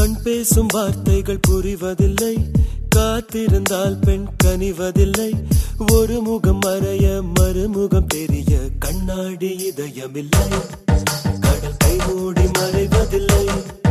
கண் பேசும் வார்த்தைகள் புரிவதில்லை, காத்திருந்தால் பெண் கனிவதில்லை. ஒரு முகம் மறைய மறுமுகம் தெரிய கண்ணாடி இதயமில்லை, கடல் கை மூடி மறைவதில்லை.